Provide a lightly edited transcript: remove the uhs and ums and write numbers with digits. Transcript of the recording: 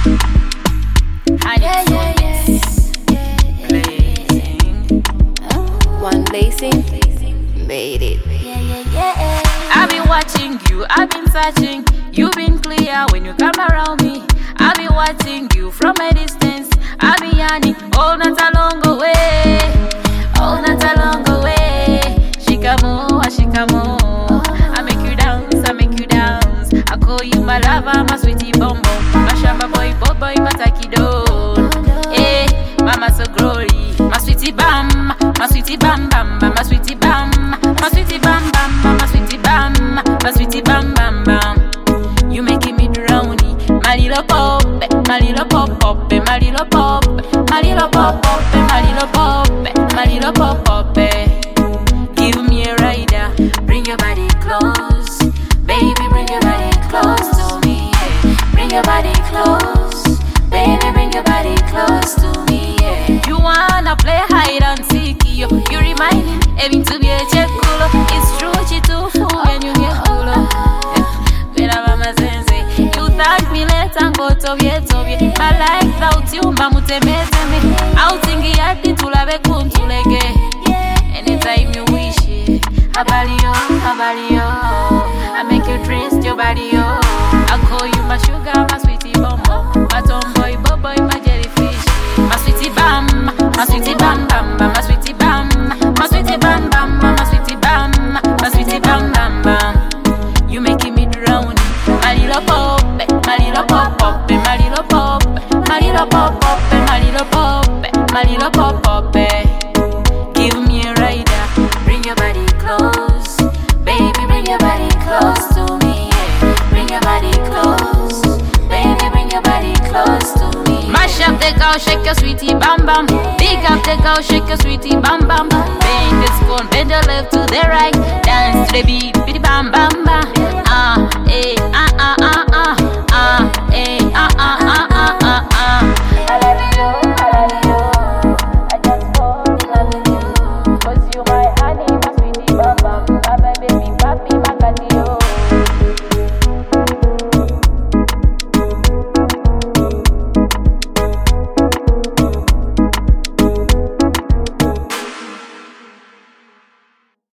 One blazing, made it. I've been watching you, I've been searching. You've been clear when you come around me. I've been watching you from a distance. I've been yearning, oh, not a long way. Oh, not a long way. Shikamo, shikamo. I make you dance, I make you dance. I call you my lover, my sweetie bombo. My shamba boy, boy, my takido. Hey, mama so glory. My sweetie bam, my sweetie bam bam, my sweetie bam, my sweetie bam bam, my sweetie bam, my sweetie bam bam bam. You making me drowny, my little pop, my little pop pop, my little pop, my little pop pop, my little pop, my little pop pop. Give me a rider, bring your body close, baby, bring your body close to me. Yeah. Bring your body close, baby, bring your body close to me. Yeah. You wanna play hide and seek, yo? You remind me, having to be a check culo. It's true, she too fool when you get culo. You thank me later and go to Vietnam. I like that you, mamutemezeme. Outing yadi tulabe kuntulege. Anytime you wish it, abalio, abalio. I make you twist your body, yo. I call you my sugar, my sweetie bombo, my tomboy, boy, my jellyfish, my sweetie bam, my sweetie bam bam, my sweetie bam, my sweetie bam bam, my sweetie bam, my sweetie bam bam bam. You making me drown, my little pop, my little pop pop, my little pop, my little pop pop, my little pop, my little pop pop. Give me a rider, bring your body close, baby, bring your body close to me. Yeah. Bring your body close, baby, bring your body close to me. Mash up the cow, shake your sweetie bam bam. Big up the cow, shake your sweetie bam bam. Bend the spoon, bend the left to the right, dance to the beat.